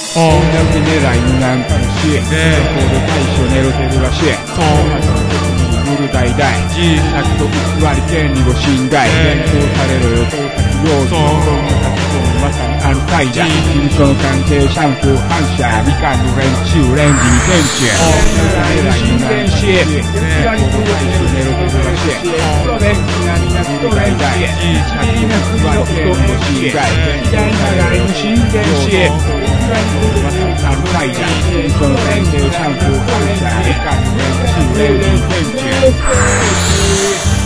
내라 인간 방식 고를 다이쇼네로 데르라시 무르 다이다이 낙도 우와리 깻니고 신가이 랭고 사레로 요소 마산 안타이자 김선 관계 샴푸 한샤 미간 렌치 렌지 렌치 내라 인간 방식 고를 다이쇼네로 데르라시 무르 다이다이 낙도 우와리 깻니고 신가이 랭고 사레로 요소 안타이자 김선 관계 샴푸 한샤 미간 렌치 렌지 렌치